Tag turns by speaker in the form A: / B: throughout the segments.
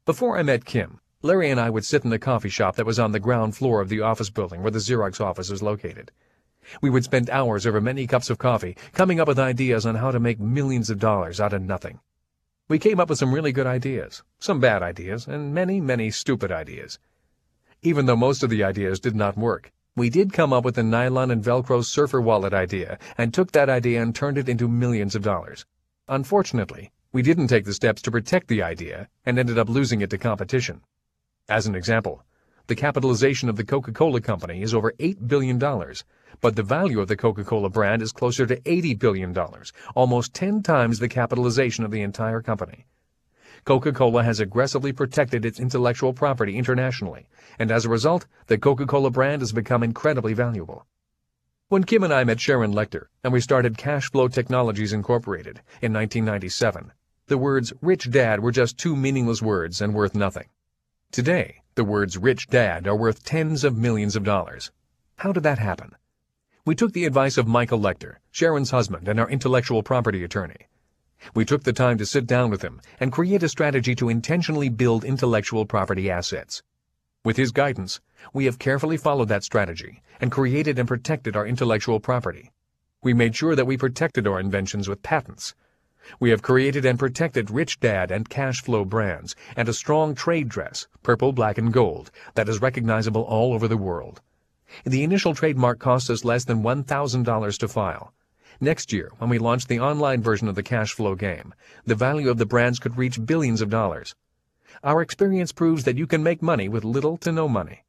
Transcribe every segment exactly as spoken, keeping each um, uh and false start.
A: Before I met Kim, Larry and I would sit in the coffee shop that was on the ground floor of the office building where the Xerox office was located. We would spend hours over many cups of coffee coming up with ideas on how to make millions of dollars out of nothing. We came up with some really good ideas, some bad ideas, and many, many stupid ideas. Even though most of the ideas did not work, we did come up with the nylon and Velcro surfer wallet idea and took that idea and turned it into millions of dollars. Unfortunately, we didn't take the steps to protect the idea and ended up losing it to competition. As an example, the capitalization of the Coca-Cola Company is over eight billion dollars, but the value of the Coca-Cola brand is closer to eighty billion dollars, almost ten times the capitalization of the entire company. Coca-Cola has aggressively protected its intellectual property internationally, and as a result, the Coca-Cola brand has become incredibly valuable. When Kim and I met Sharon Lechter and we started Cash Flow Technologies Incorporated in nineteen ninety-seven, the words Rich Dad were just two meaningless words and worth nothing. Today, the words Rich Dad are worth tens of millions of dollars. How did that happen? We took the advice of Michael Lechter, Sharon's husband and our intellectual property attorney. We took the time to sit down with him and create a strategy to intentionally build intellectual property assets. With his guidance, we have carefully followed that strategy and created and protected our intellectual property. We made sure that we protected our inventions with patents. We have created and protected Rich Dad and Cash Flow brands and a strong trade dress, purple, black, and gold, that is recognizable all over the world. The initial trademark cost us less than one thousand dollars to file. Next year, when we launch the online version of the Cash Flow game, the value of the brands could reach billions of dollars. Our experience proves that you can make money with little to no money.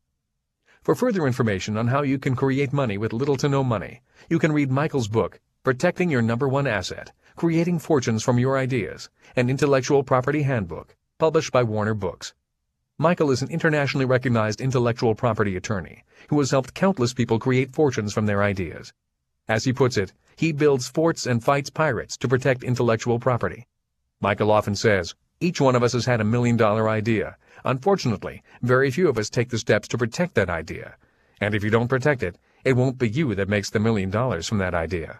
A: For further information on how you can create money with little to no money, you can read Michael's book, Protecting Your Number One Asset, Creating Fortunes from Your Ideas, an Intellectual Property Handbook, published by Warner Books. Michael is an internationally recognized intellectual property attorney who has helped countless people create fortunes from their ideas. As he puts it, he builds forts and fights pirates to protect intellectual property. Michael often says, each one of us has had a million-dollar idea. Unfortunately, very few of us take the steps to protect that idea. And if you don't protect it, it won't be you that makes the million dollars from that idea.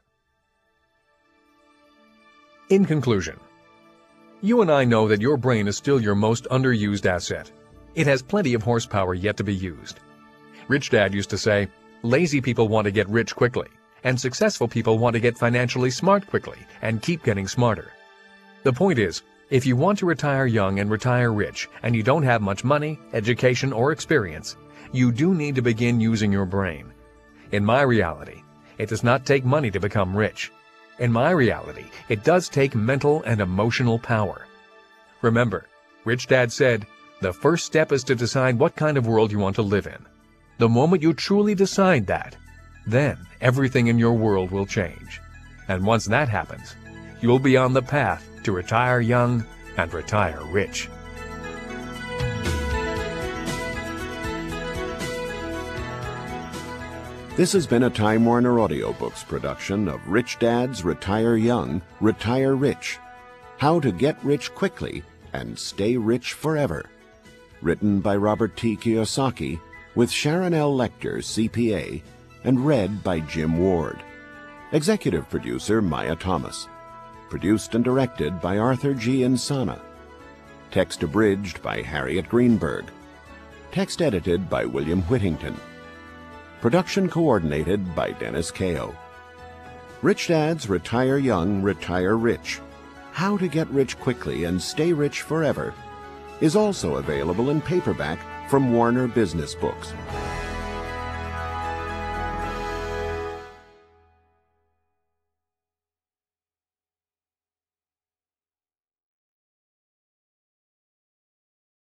A: In conclusion, you and I know that your brain is still your most underused asset. It has plenty of horsepower yet to be used. Rich Dad used to say, lazy people want to get rich quickly, and successful people want to get financially smart quickly and keep getting smarter. The point is, if you want to retire young and retire rich, and you don't have much money, education, or experience, you do need to begin using your brain. In my reality, it does not take money to become rich. In my reality, it does take mental and emotional power. Remember, Rich Dad said, the first step is to decide what kind of world you want to live in. The moment you truly decide that, then everything in your world will change. And once that happens, you'll be on the path to retire young and retire rich.
B: This has been a Time Warner Audiobooks production of Rich Dads Retire Young, Retire Rich. How to Get Rich Quickly and Stay Rich Forever. Written by Robert T. Kiyosaki with Sharon L. Lechter, C P A, and read by Jim Ward. Executive producer Maya Thomas. Produced and directed by Arthur G. Insana. Text abridged by Harriet Greenberg. Text edited by William Whittington. Production coordinated by Dennis Kao. Rich Dads Retire Young, Retire Rich. How to Get Rich Quickly and Stay Rich Forever is also available in paperback from Warner Business Books.